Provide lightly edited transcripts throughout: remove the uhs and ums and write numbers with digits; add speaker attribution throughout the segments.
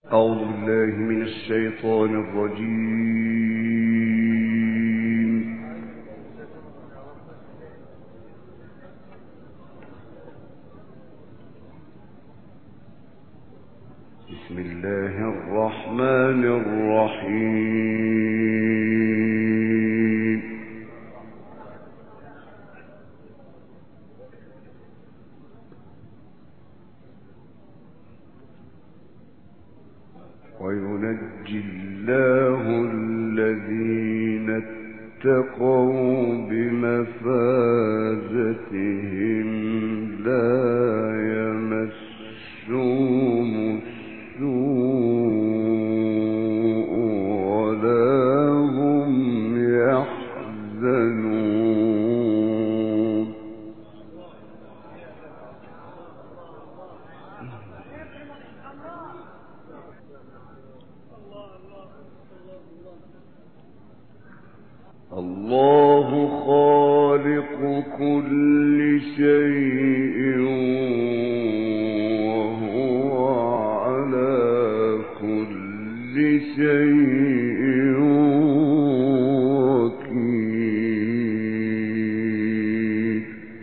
Speaker 1: أعوذ بالله من الشيطان الرجيم. بسم الله الرحمن الرحيم. وينجي الله الذين اتقوا بمفازتهم لا يمسهم السوء ولا هم يحزنون. الله خالق كل شيء وهو على كل شيء وكيل.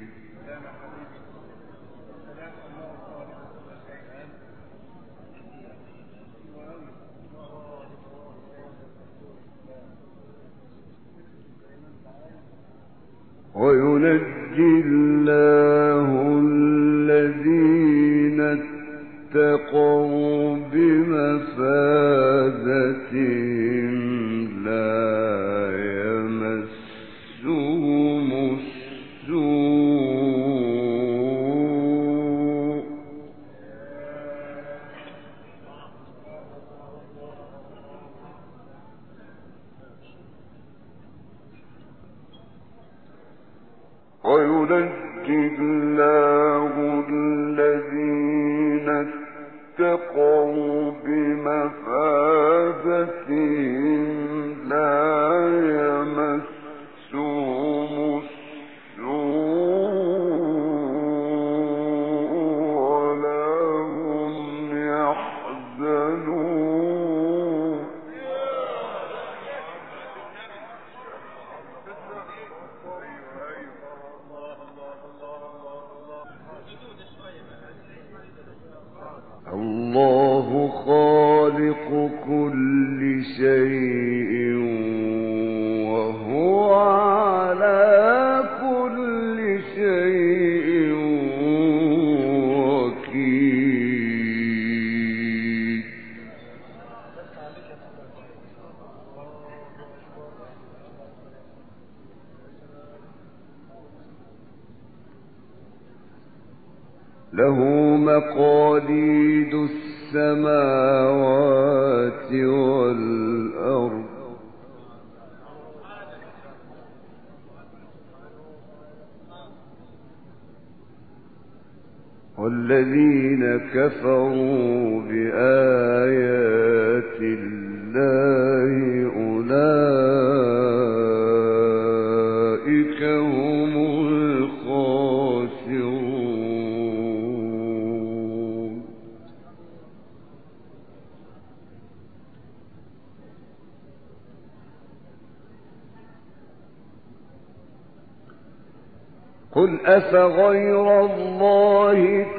Speaker 1: وينجي الله الذين اتقوا بمفازتهم لا يمسهم السوء وينجي الله الذين اتقوا بمفازتهم لا يمسهم السوء ولا هم يحزنون. الله خالق كل شيء وهو على كل شيء وكيل. له مقاليد السماوات والأرض والذين كفروا بآيات الله أولئك هم الخاسرون. قل أفغير الله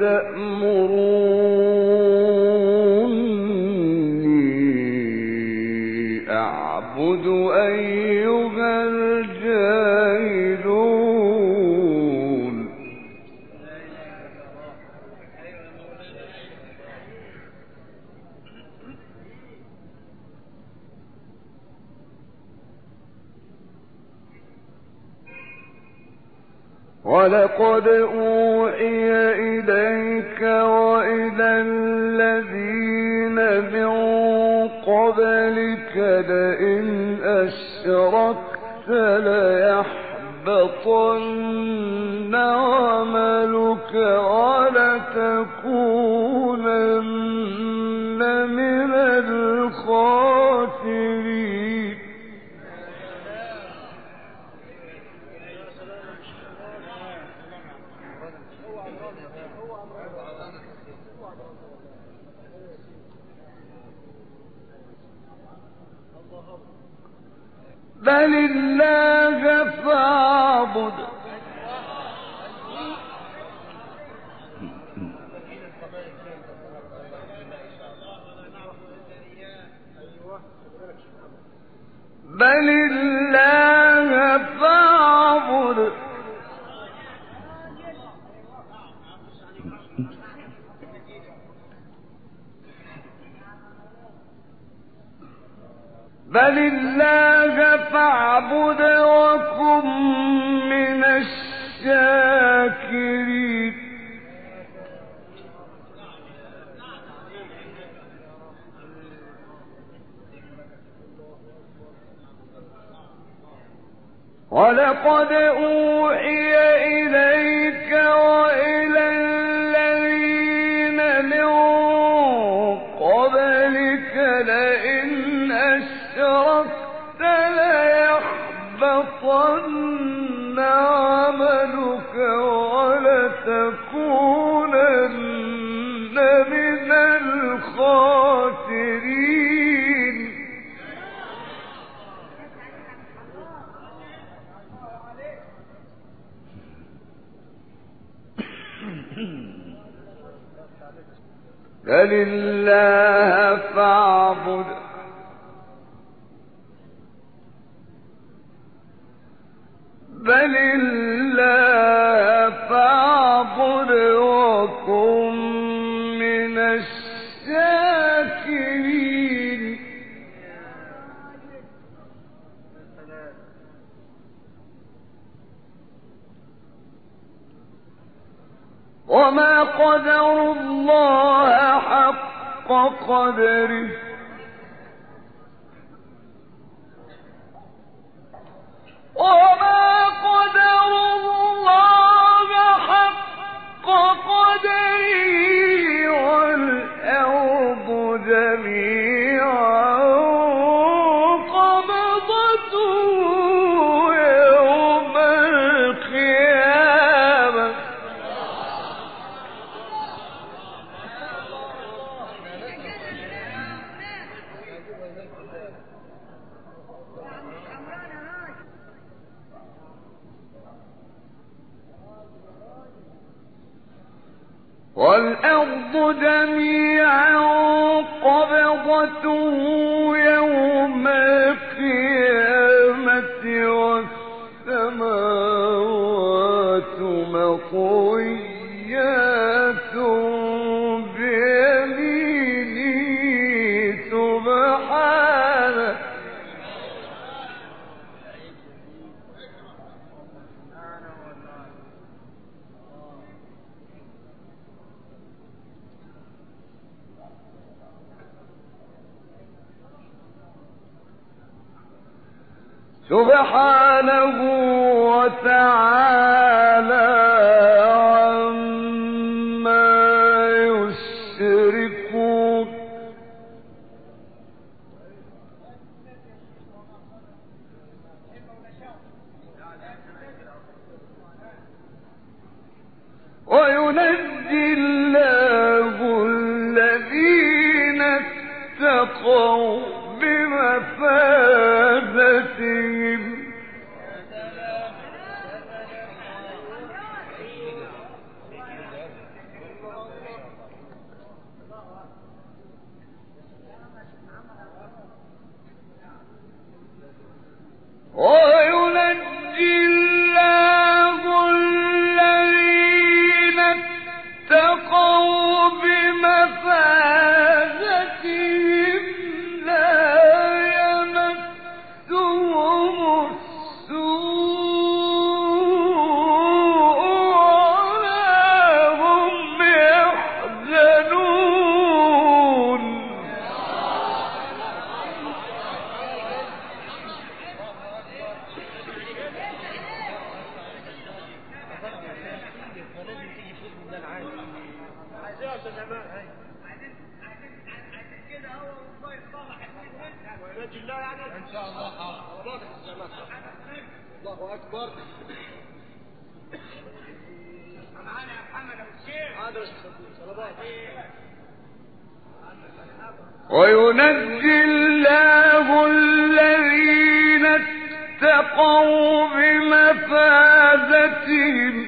Speaker 1: تأمروني أعبد أيها الجاهلون. ولقد أوحي إليك وإلى الذين من قبلك لئن أشركت ليحبطن عملك ولتكونن من الخاسرين. بل الله فاعبد بل الله فاعبد بل الله فاعبد وكن من الشاكرين ولقد أوحي إليك وإلى الذين من قبلك لئن أشركت ليحبطن عملك ولتكونن من الخاسرين بل الله فاعبد بل الله فاعبد وكن من الشاكرين وما قدروا الله حق قدره وما قدروا الله حق قدره والأرض جميعا قبضته يوم القيامة والأرض جميعا قبضته يوم القيامة والسماوات مطويات بيمينه سبحانه سبحانه وتعالى عما يشركون وينجي الله الذين اتقوا بمفازتهم وينجي الله الذين اتقوا بمفازتهم لا يمسهم السوء ولا هم يحزنون
Speaker 2: ان شاء الله واضح السماء. الله اكبر. معانا يا محمد ابو الشيخ. وينجي الله الذين
Speaker 1: اتقوا بمفازتهم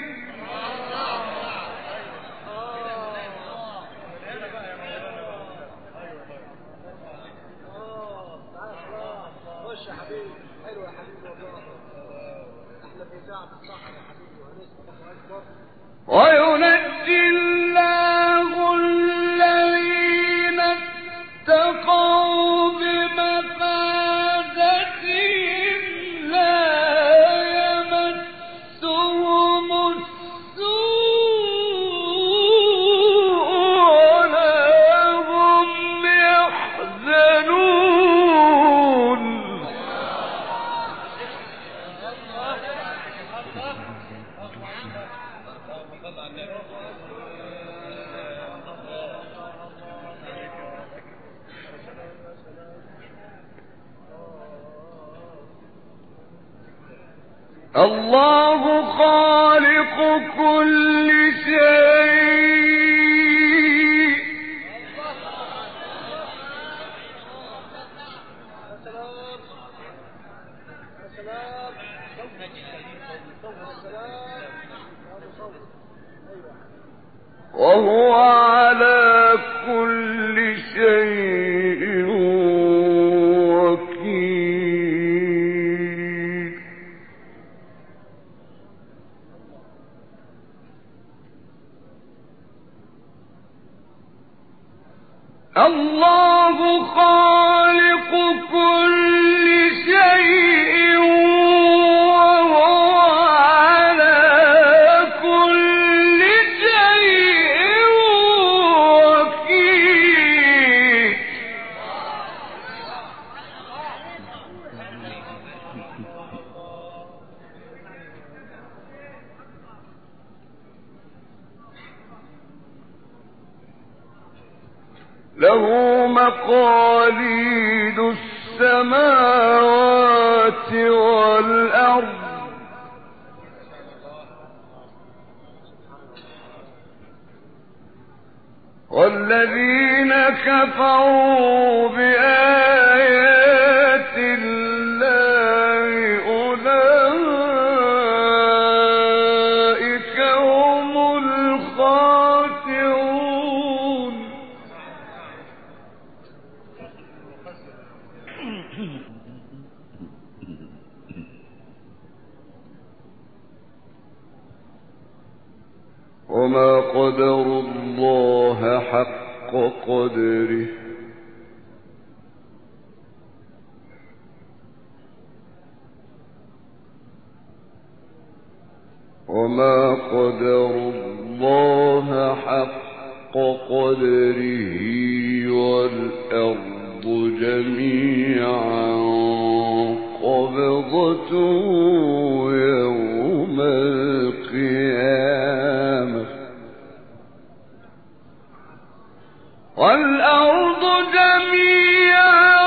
Speaker 2: خش يا حبيبي، حلو يا حبيبي والله. احنا في ساعة الصحراء يا حبيبي وهنسمع الله اكبر.
Speaker 1: وينجي الله الذين اتقوا بمفازتهم لا يمسهم السوء ولا هم يحزنون. الله خالق كل شيء وهو على كل شيء وكيل. الله خالق كل شيء وهو على كل شيء وكيل. له مقاليد السماوات والأرض والذين كفروا بآيات الله أولئك هم الخاسرون. وما قدروا الله حق قدره وما قدروا الله حق قدره والأرض جميعا قبضته يوم القيامة والأرض جميعا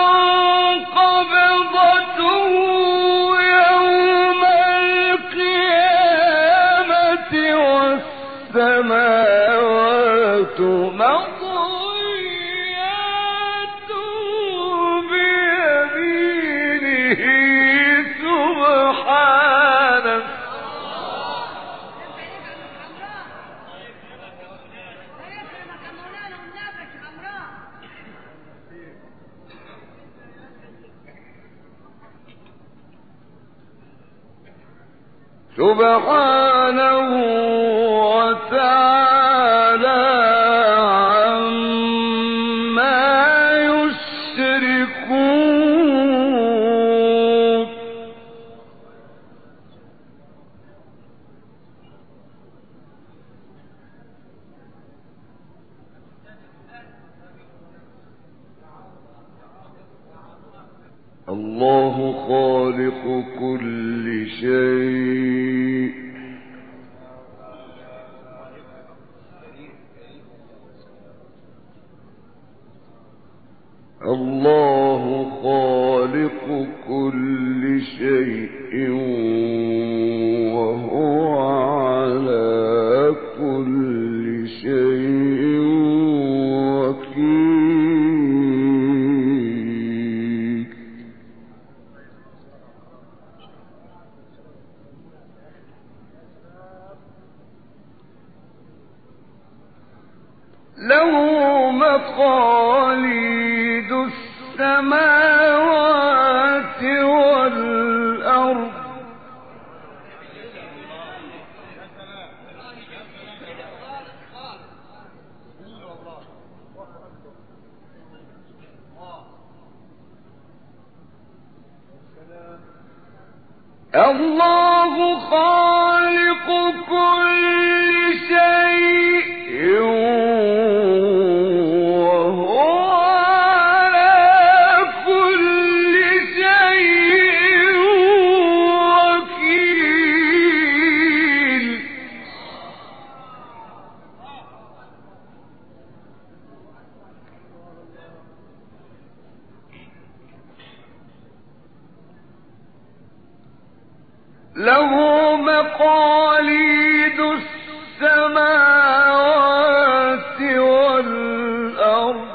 Speaker 1: قبضته يوم القيامة والسماوات مطويات بيمينه سبحانه. سبحانه وتعالى عما يشركون. الله خالق كل شيء الله خالق كل شيء وهو على كل شيء وكيل. مقاليد السماوات والأرض الله خالق كل شيء وهو على كل شيء وكيل له مقاليد السماوات والأرض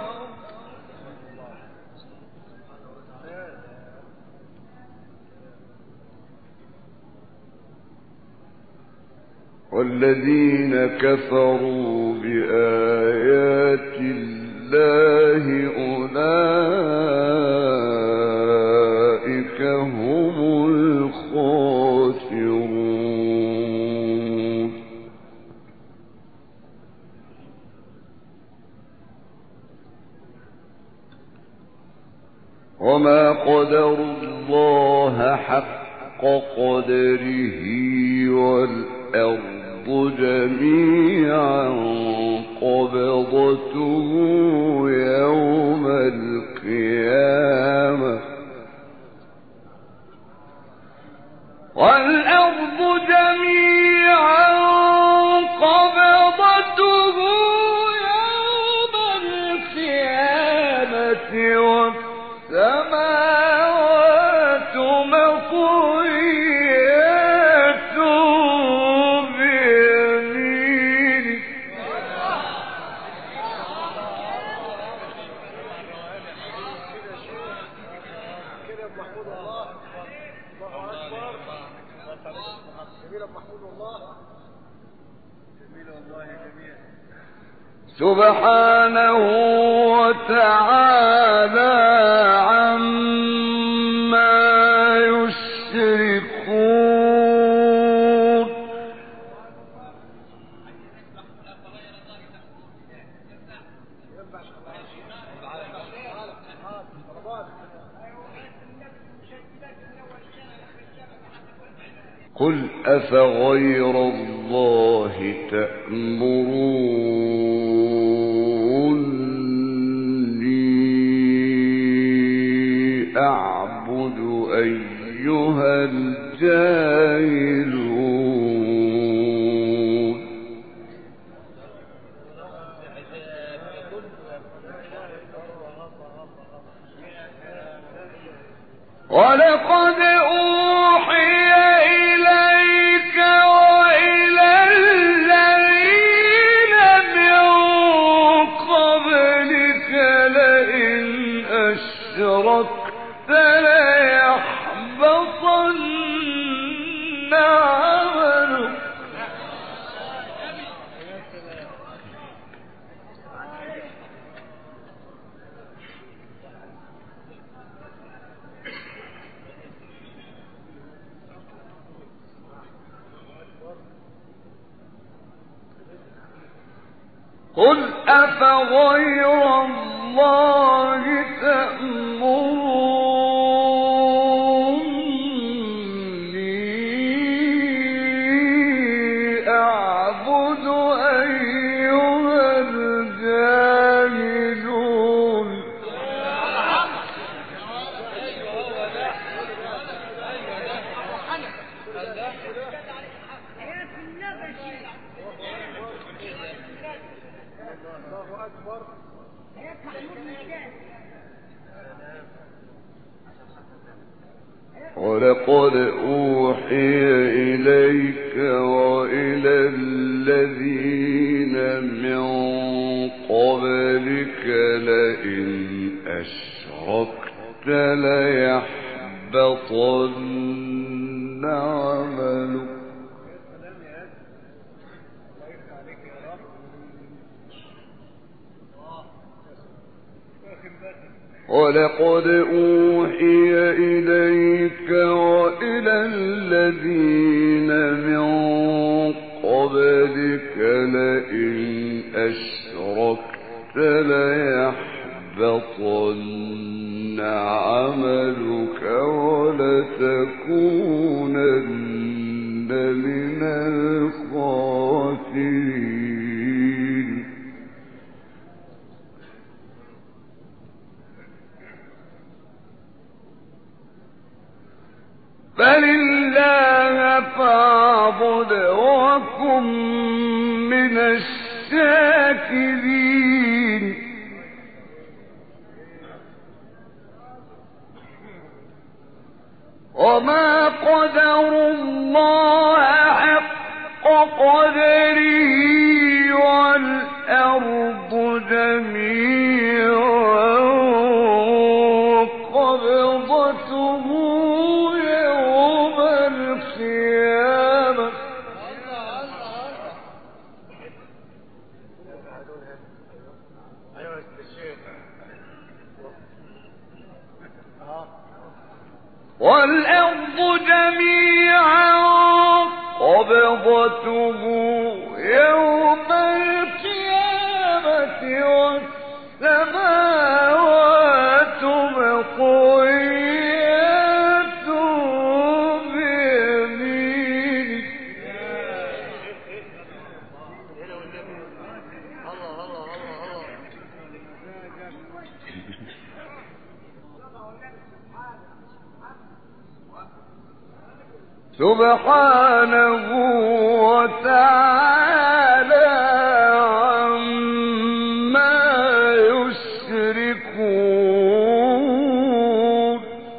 Speaker 1: والذين كفروا بآيات الله أولئك هم الخاسرون وما قدروا الله حق قدره والأرض جميعا قبضته يوم القيامة والأرض جميعا قبضته يوم القيامة والسماوات مطويات بيمينه
Speaker 2: كده محمود الله الله أكبر جميل محمود الله جميل والله جميل
Speaker 1: سبحانه وتعالى عما يشركون قل أفغير الله تأمروني أعبد أيها الجاهلون ولقد أوحي إليك وإلى الذين من قبلك لئن أشركت ليحبطن عملك قل أفغير الله تأمروني أعبد أيها الجاهلون
Speaker 2: الله أكبر
Speaker 1: ولقد أوحي إليك وإلى الذين من قبلك لئن أشركت ليحبطن عملك ولقد أوحي إليك وإلى الذين من قبلك لئن أشركت ليحبطن عملك ولتكونن من الخاسرين بل الله فاعبد وكن من الشاكرين وما قدروا الله حق قدره والأرض جميعا قبضته يوم القيامة والأرض جميعا قبضته يوم القيامة والسماوات مطويات بيمينه سبحانه وتعالى عما يشركون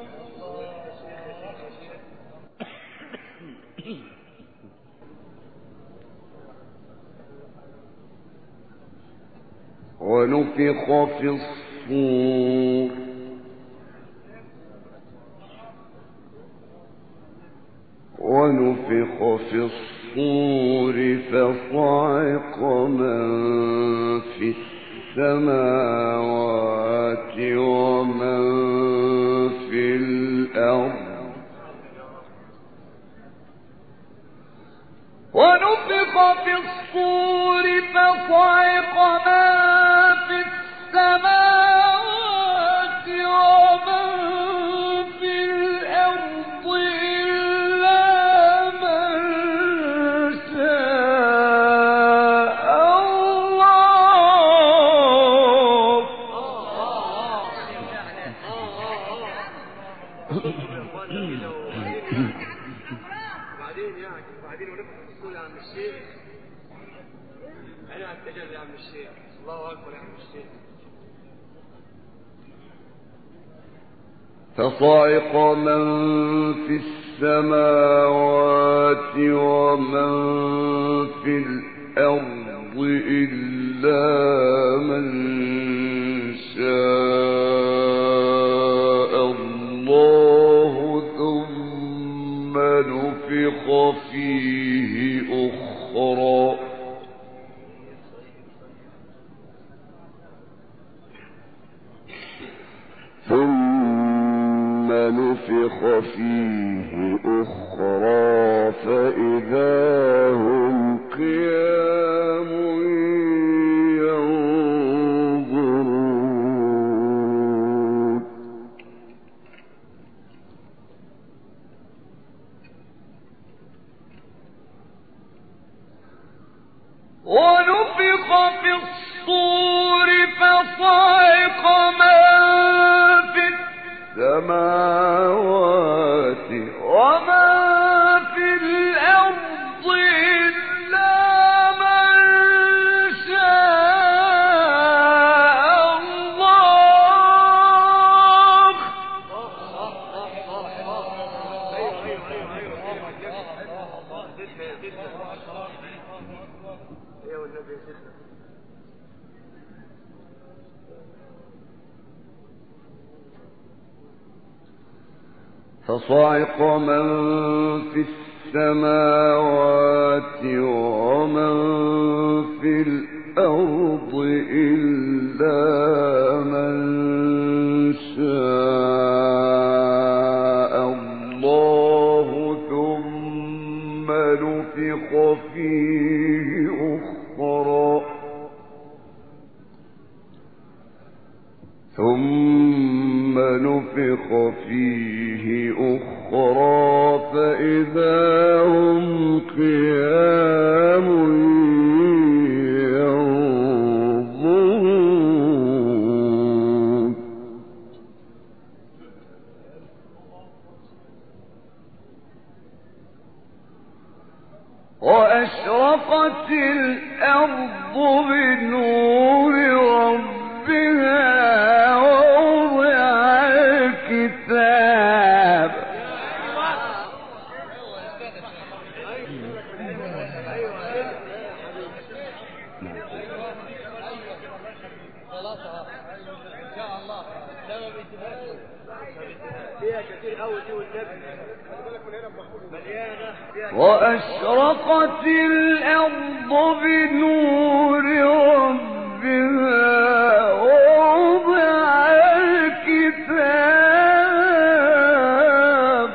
Speaker 1: ونفخ في الصور ونفخ في الصور فصعق من في السماوات ومن في الأرض ونفخ في الصور فصعق من في السماوات ومن في الأرض
Speaker 2: وبعدين ونفخ في الصور يا عم الشيخ. انا هتجل يا عم الشيخ. الله اكبر يا عم الشيخ.
Speaker 1: فصعق من في السماوات ومن في الأرض إلا من شاء الله ثم نفخ فيه أخرى فإذا هم قيام ينظرون ونفخ في الصور فصعق من في السماوات ومن في الأرض إلا من شاء الله فصعق من في السماوات ومن في الأرض إلا من ثم نفخ فيه أخرى فإذا هم قيام ينظرون وأشرقت الأرض بنور ربها وأشرقت الأرض بنور ربها ووضع الكتاب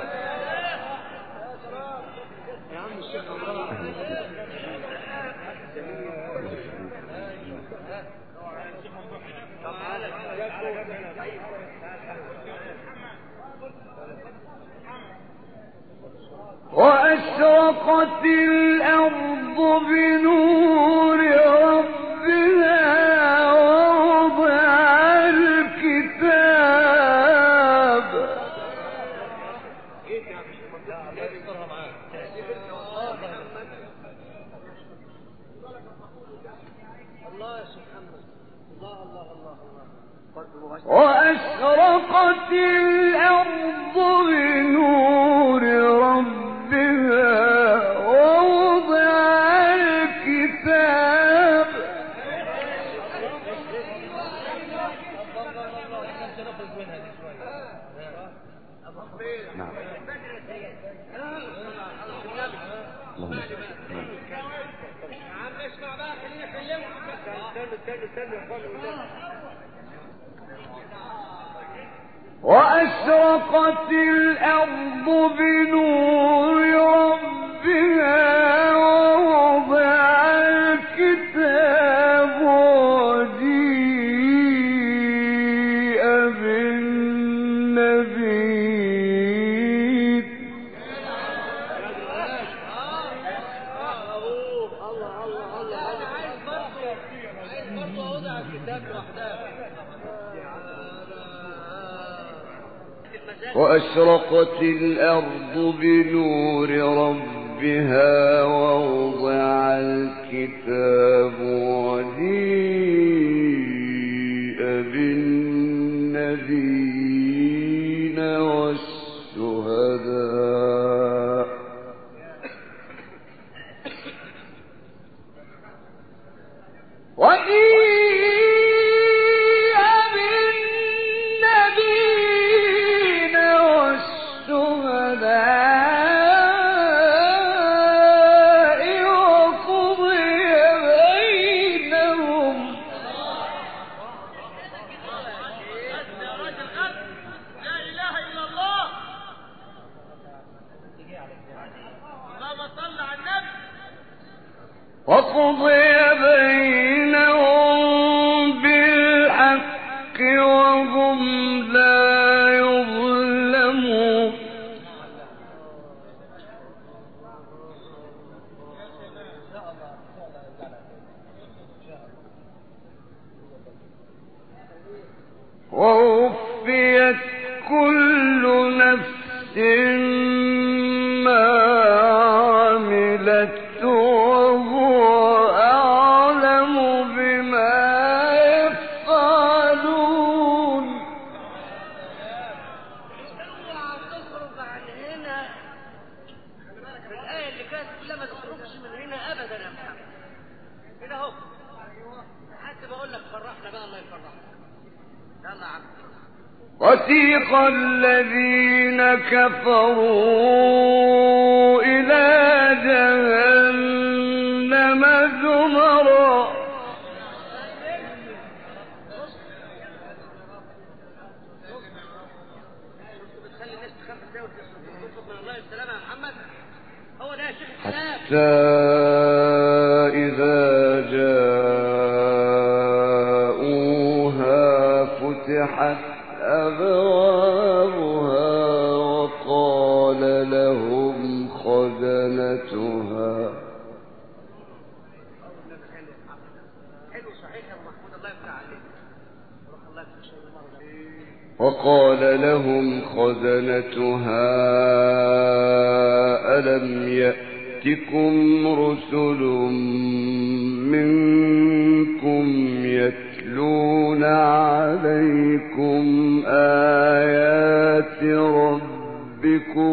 Speaker 1: وأشرقت الأرض بنور ربها ووضع الكتاب وأشرقت الأرض بنور ربها ووضع الكتاب وأشرقت الأرض بنور ربها ووضع الكتاب وجيء بالنبيين وأشرقت الأرض بنور ربها ووضع الكتاب وجيء بالنبيين والشهداء وقضي بينهم بالحق وهم لا يظلمون ووفيت كل نفس ما عملت وهو أعلم بما يفعلون
Speaker 2: اوعى تخرج عن هنا في الآية اللي كانت كلها ما تخرجش من هنا أبدا يا محمد. كده أهو حتى بقول لك فرحنا بقى الله يفرحنا. يلا يا عم.
Speaker 1: وسيق الذين كفروا إلى جهنم زمرا
Speaker 2: بتخلي الناس تخاف ازاي وتطلب من الله السلامة يا محمد. هو ده يا شيخ الكلام.
Speaker 1: حتى إذا جاءوها فتحت وفتحت أبوابها وقال لهم خزنتها ألم يأتكم رسل منكم يتلون عليكم آيات ربكم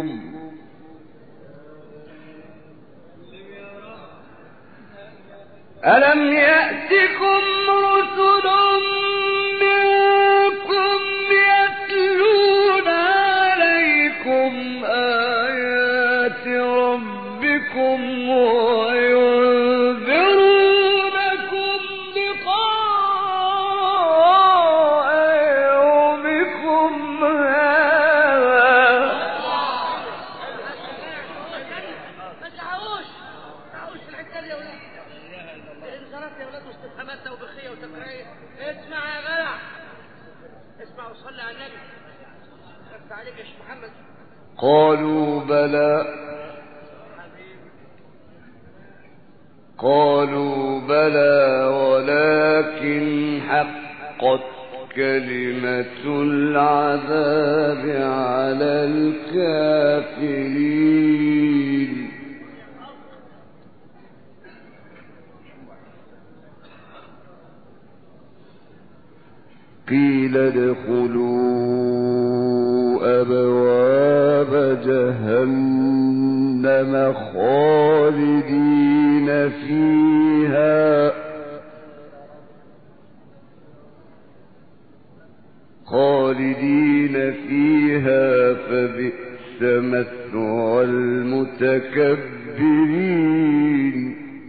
Speaker 1: وينذرونكم لقاء يومكم هذا.
Speaker 2: ما تلعبوش في الحته دي يا ولاد. انذارات يا ولاد واستفهامات توبيخيه وتفريعيه. اسمع يا جدع، اسمع وصلي على النبي. خفت عليك يا شيخ محمد.
Speaker 1: قالوا بلى ولكن حقت كلمة العذاب على الكافرين. قيل ادخلوا أبواب جهنم خالدين فيها فبئس مثوى المتكبرين.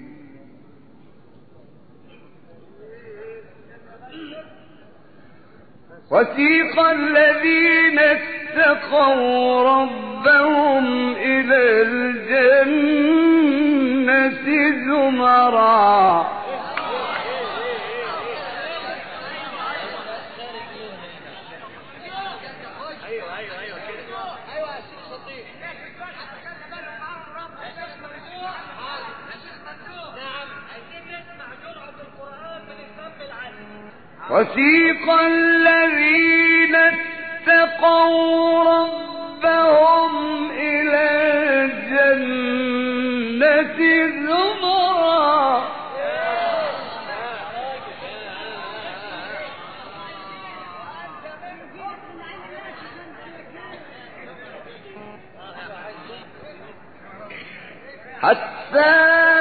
Speaker 1: وسيق الذين اتقوا ربهم إلى الجنة زمرا وسيق الذين اتقوا ربهم إلى الجنة زمرا حتى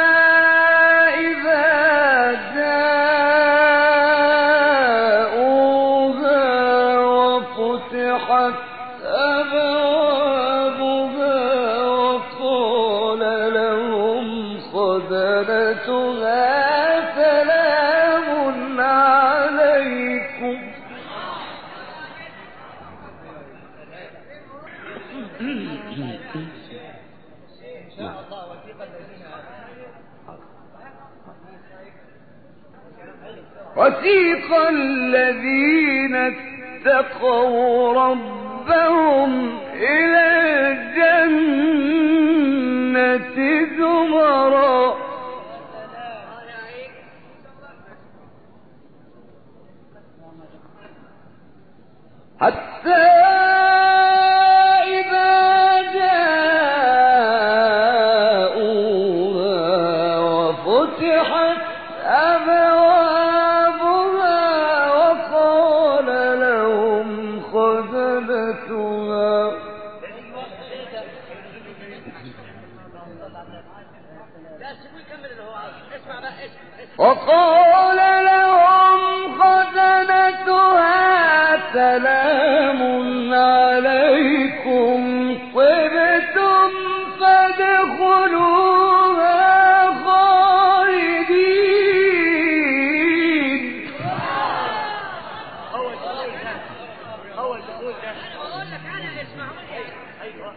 Speaker 1: وسيق الذين اتقوا ربهم إلى الجنة زمرا حتى وقال لهم خزنتها سلام عليكم طبتم فادخلوها خالدين.
Speaker 2: أول دخول ده بقول لك أنا اسمعوني. أيوه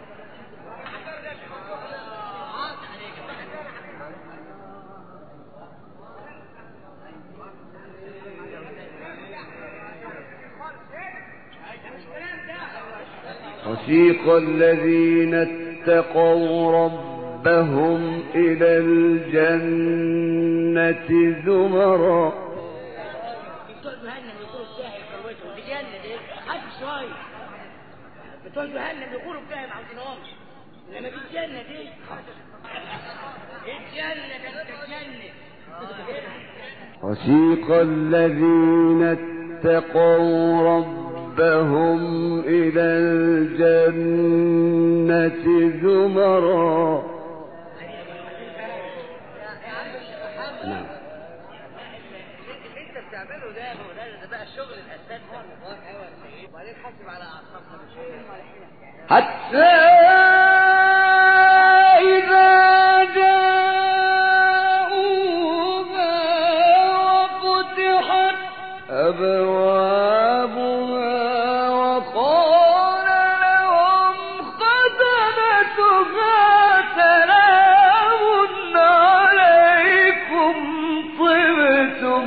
Speaker 1: وسيق الذين اتقوا ربهم إلى الجنة زمرا.
Speaker 2: بتوع جهنم يقولوا بتاعي كروتهم دي جنة دي خف شوية. بتوع جهنم يقولوا بتاعي ما عاوزينهمش، انما دي الجنة دي الجنة ده انت الجنة.
Speaker 1: وسيق الذين اتقوا ربهم إلى الجنة زمرا.
Speaker 2: اللي انت بتعمله ده بقى شغل الاساس وبعدين حاسب على اعصابنا
Speaker 1: حتى إذا جاءوها وفتحت أبوابها وقال لهم خزنتها سلام عليكم طبتم.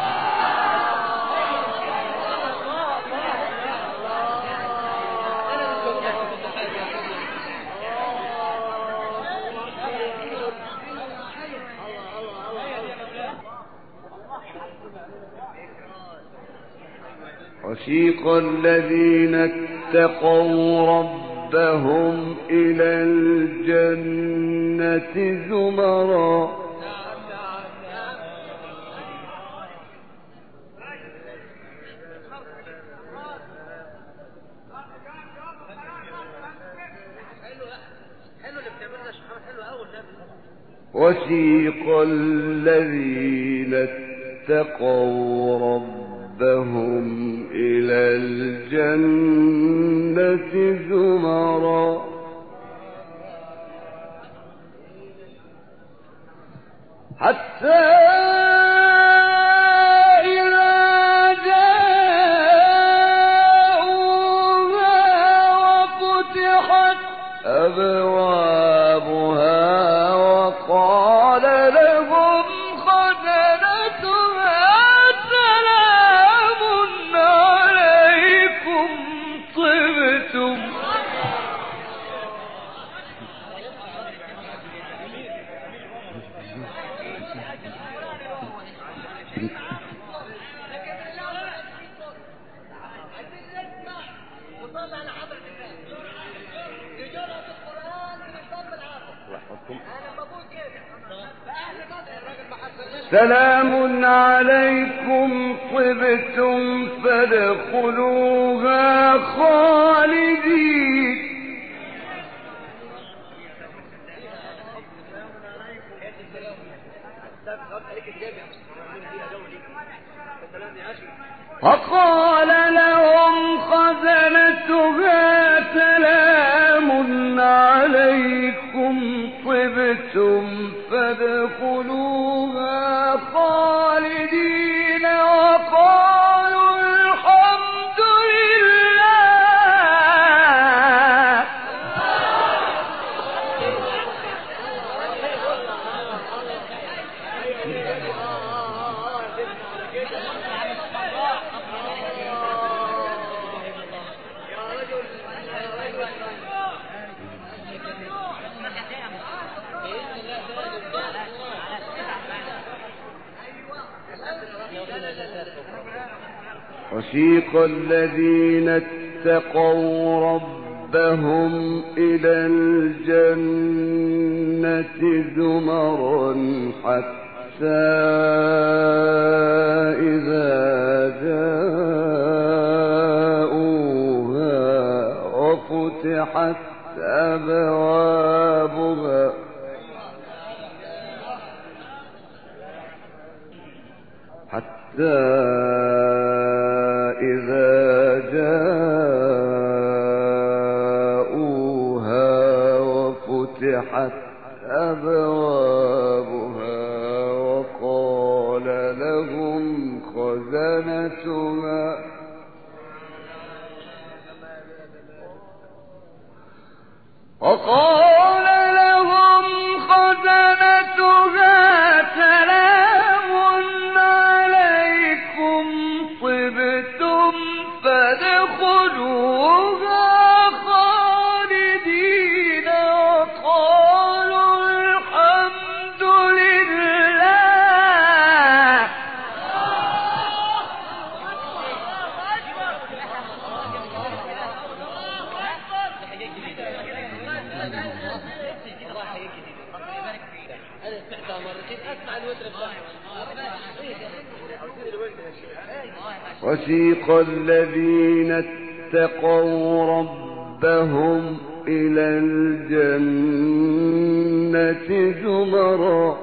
Speaker 1: وسيق الذين اتقوا ربهم إلى الجنة زمرا. وسيق الذين اتقوا ربهم إلى الجنة زمرا حتى إذا جاءوها وفتحت أبوابها وقال لهم خزنتها سلام عليكم طبتم. سلام عليكم طبتم فادخلوها خالدين. وقال لهم خزنتها سلام عليكم طبتم فادخلوها خالدين وقالوا الحمد لله. وسيق الذين اتقوا ربهم إلى الجنة زمرا حتى إذا جاءوها وفتحت أبوابها حتى إذا جاءوها وفتحت أبوابها وقال لهم خزنتها سلام عليكم طبتم فادخلوها خالدين. وسيق الذين اتقوا ربهم إلى الجنة زمرا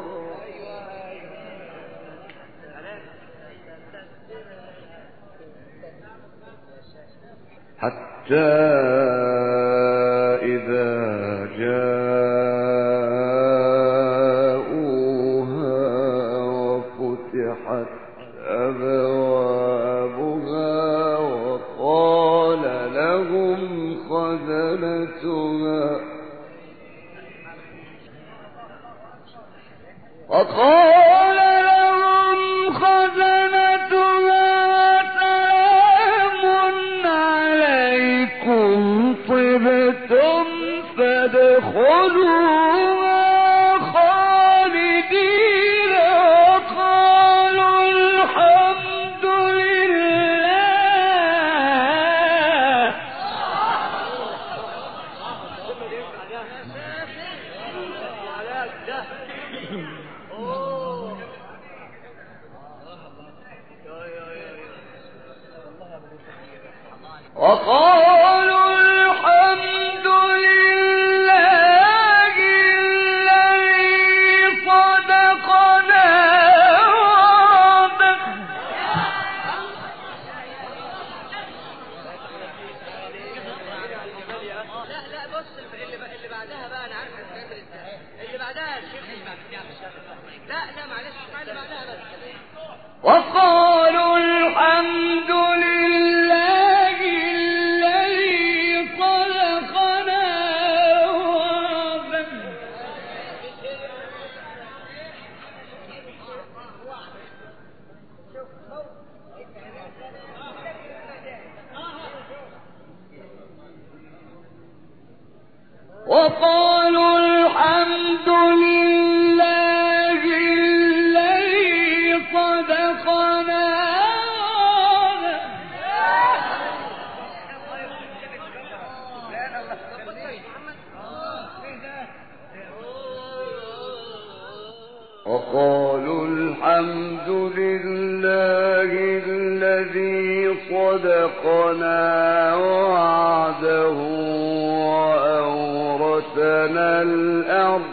Speaker 1: حتى إذا جاءوها وفتحت أبوابها وقال لهم خزنتها سلام عليكم طبتم فادخلوها خالدين وقالوا الحمد لله. وقالوا الحمد لله الذي صدقنا وعده.
Speaker 2: لا بص اللي بعدها بقى انا عارف هتعمل ازاي. اللي بعدها الشيخ لا معلش اللي بعدها بس.
Speaker 1: وقالوا الحمد لله الذي خلقنا وعده. وقالوا الحمد لله الذي صدقنا وقالوا الحمد لله الذي صدقنا وعده وأورثنا الأرض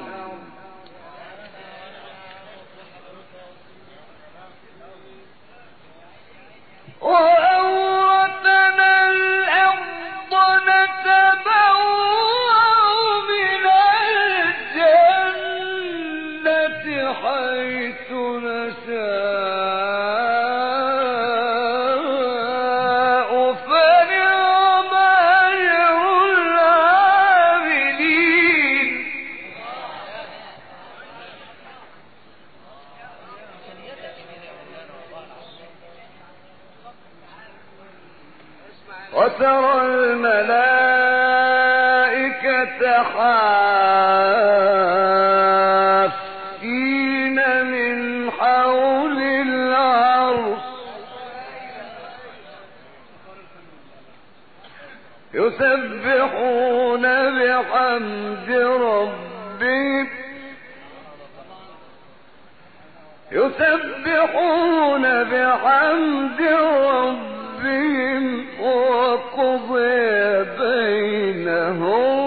Speaker 1: نتبوأ من الجنة حيث نشاء فنعم أجر العاملين. وترى الملائكة حافين من حول العرش يسبحون بحمد ربهم وقضي بينهم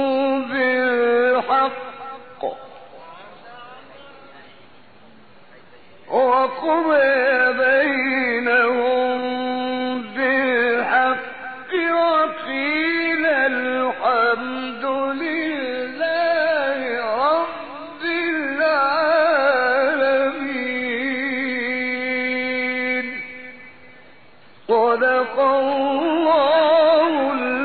Speaker 1: بالحق وقيل الحمد لله رب العالمين. صدق الله